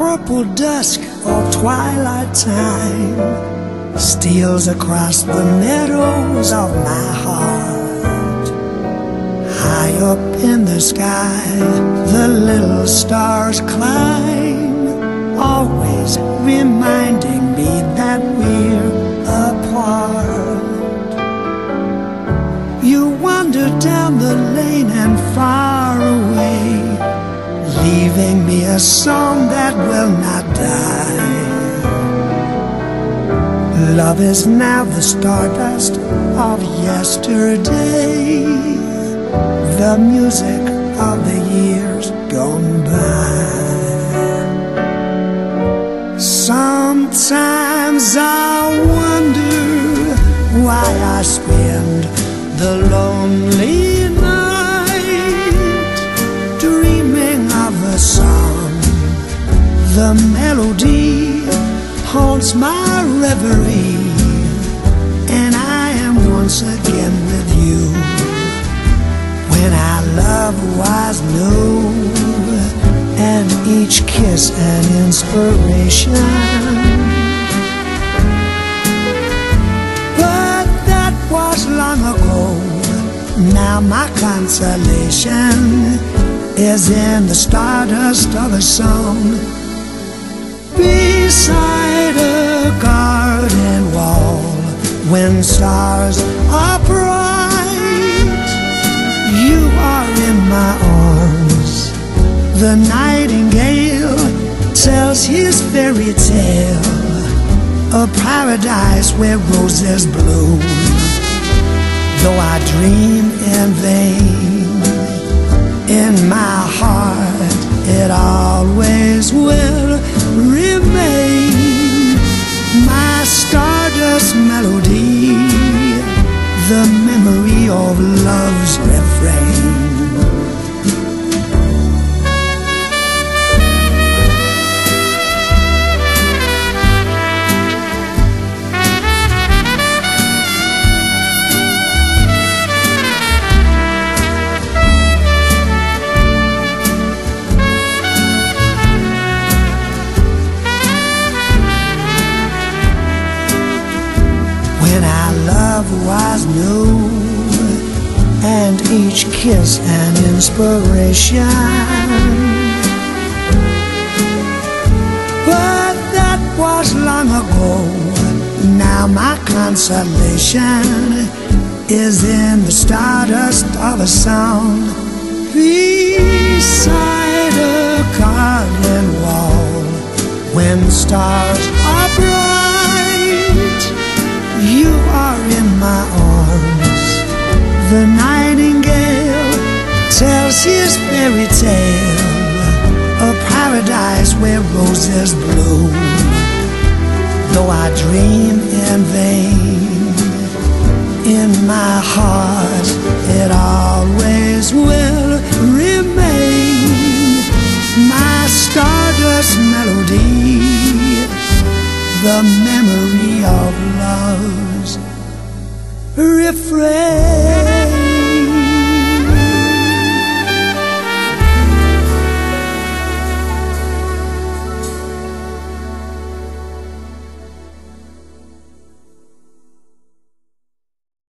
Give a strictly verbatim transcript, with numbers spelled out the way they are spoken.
purple dusk of twilight time steals across the meadows of my heart. High up in the sky, the little stars climb, always reminding me that we're apart. You wander down the lane and far away, leaving me a song that will not die. Love is now the stardust of yesterday, the music of the years gone by. Sometimes I wonder why I spend the lonely night dreaming of a song. The melody haunts my reverie, and I am once again with you. When our love was new, and each kiss an inspiration. But that was long ago. Now my consolation is in the stardust of a song. Beside a garden wall, when stars are bright, you are in my arms. The nightingale tells his fairy tale, a paradise where roses bloom. Though I dream in vain, in my heart it always will remain. My stardust melody, the memory of love's refrain. When our love was new, and each kiss an inspiration. But that was long ago. Now my consolation is in the stardust of a song. Beside a garden wall, when stars are bright, you are in my arms. The nightingale tells his fairy tale, a paradise where roses bloom. Though I dream in vain, in my heart it always will remain. My stardust melody, the memory of love's refrain.